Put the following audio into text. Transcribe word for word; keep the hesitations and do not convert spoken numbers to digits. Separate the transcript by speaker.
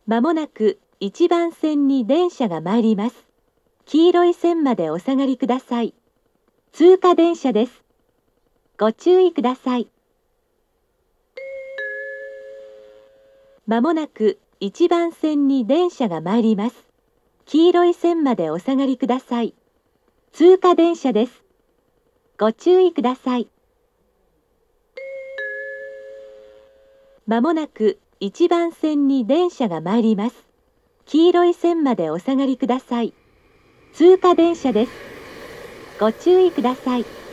Speaker 1: まもなくいちばん線に電車が参ります。黄色い線までお下がりください。通過電車です。ご注意ください。まもなくいちばん線に電車が参ります。黄色い線までお下がりください。通過電車です。ご注意ください。まもなくいちばん線に電車が参ります。黄色い線までお下がりください。通過電車です。ご注意ください。